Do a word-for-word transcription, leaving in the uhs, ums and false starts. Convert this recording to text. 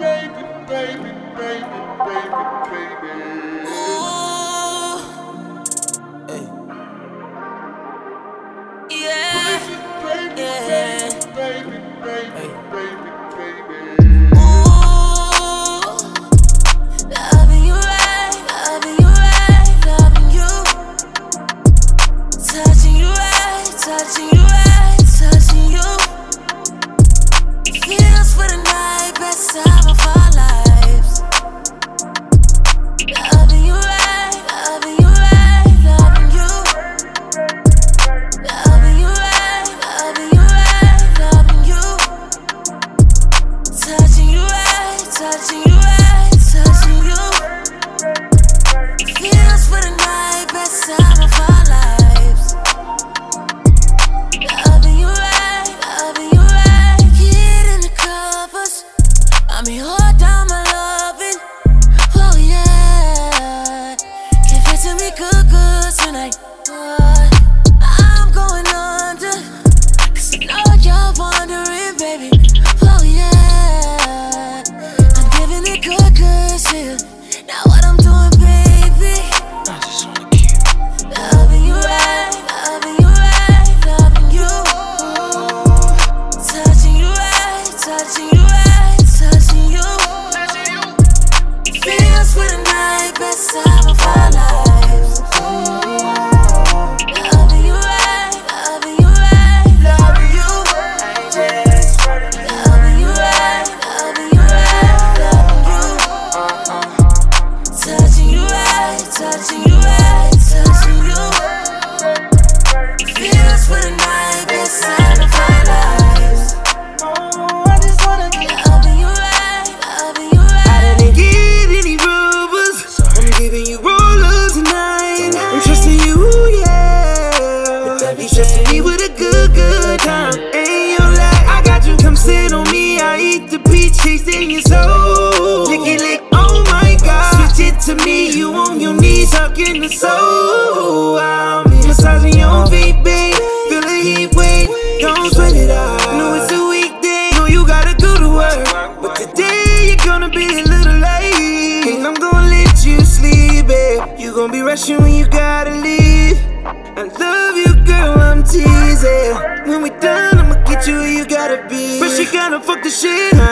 Tasting your soul, lick it, lick, oh my God. Switch it to me, you on your knees, hugging the soul. I'm massaging your feet, babe. Feel the heat, wait, don't sweat it out. Know it's a weekday, know you gotta go to work, but today you're gonna be a little late. And I'm gonna let you sleep, babe. You gonna be rushing when you gotta leave. I love you, girl, I'm teasing. When we done, I'ma get you where you gotta be. But you gotta fuck the shit